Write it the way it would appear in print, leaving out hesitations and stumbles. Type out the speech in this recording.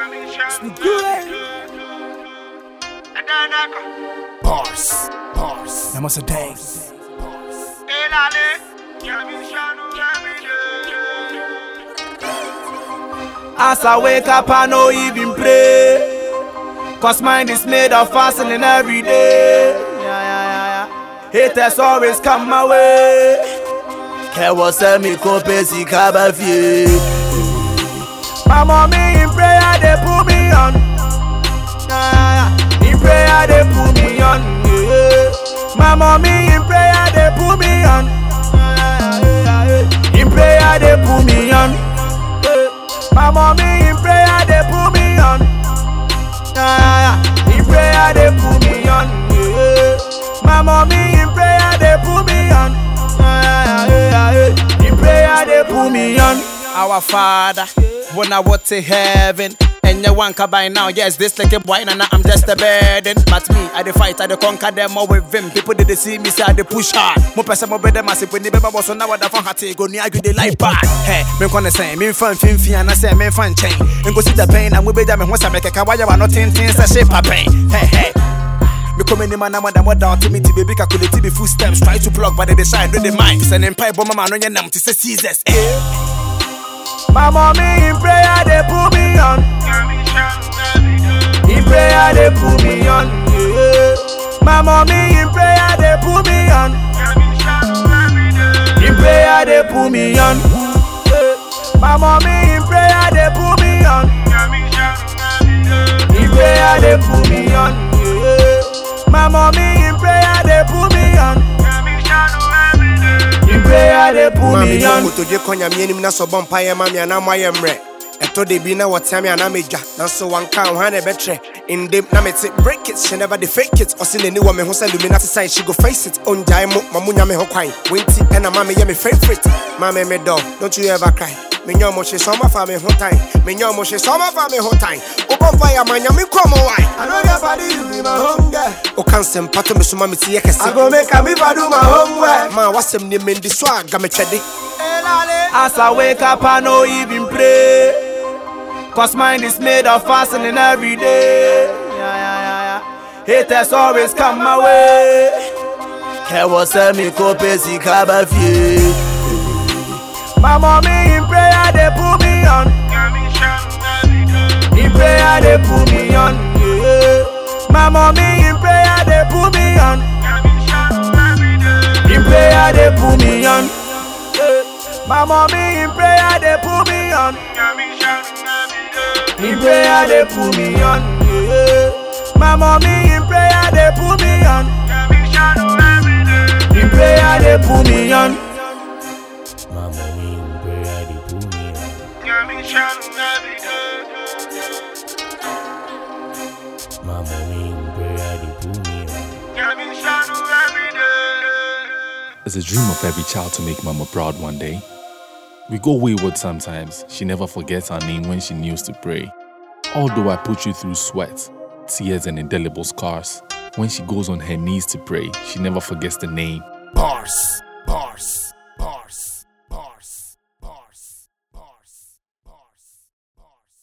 Bars. That must have dance. As I wake up, I no even pray, cause mind is made of fasting every day. Haters always come my way. Care what say me compesi kabafi. My mommy in prayer they put me on. In prayer they put me on. My mommy in prayer they put me on. In prayer they put me on. My mommy in prayer they put me on. In prayer they put me on. My mommy in prayer they put me on. In prayer they put me on. Our Father, when I was to heaven, and you want by now, yes, this like a boy, and I'm just a burden. But me, I the fight, I the conquer them all with him. People did they see me, say I the push hard. More person, more better, massive. When the baby was on now, what the fun had to go near you, they like bad. Hey, me gonna say, me fun, and I say, me fun chain. And go see the pain, and we be them, and once I make a kawaii, I'm not in things that shape a pain. Hey. Me come in man, I'm more down to me, to baby, calculate the full steps. Try to plug, but they decide with the mind. It's an empire bomb, man, on your name, to say Caesars. My mommy in prayer, they put me on. In prayer, they put me on. My mommy in prayer, they put me on. In prayer, they put me on. My mommy in prayer, they put me on. In prayer, they put me on. My mommy in prayer, they put me on. In prayer, they put me on. To the conya, me na so bumpire, mammy, and I'm my emre. I told they be now what time and I'm a jack. Now so one count, hand a betre. In them, Namit break it, she never the fake it. Or seen a new woman who said Luminati sign, she go face it. On Jaimo, Mamunya me hokai. Winty and a mammy, me favorite. Mammy, me dog, don't you ever cry. Minyo moshe summer for me whole time. Minyo moshe summer for me whole time. Open fire, man, you me come away. I know your body, you be my home girl. O cancel, pato me suma me see I go make a me do my homework. Man, what's some name in the swag? Game chedi. As I wake up, I no even pray, cause mind is made of fasting every day. Haters always come my way. Care what say me compesi kabafi. My mommy in prayer they put me on. In prayer they put me on. My mommy in prayer they put me on. In prayer they put me on. My mommy in prayer they put me on. In prayer they put me on. My mommy in prayer they put me on. In prayer they put me on. My mommy in prayer they put me on. My mommy in prayer they put me on. It's a dream of every child to make mama proud one day. We go wayward sometimes. She never forgets our name when she kneels to pray. Although I put you through sweat, tears, and indelible scars, when she goes on her knees to pray, she never forgets the name. Bars.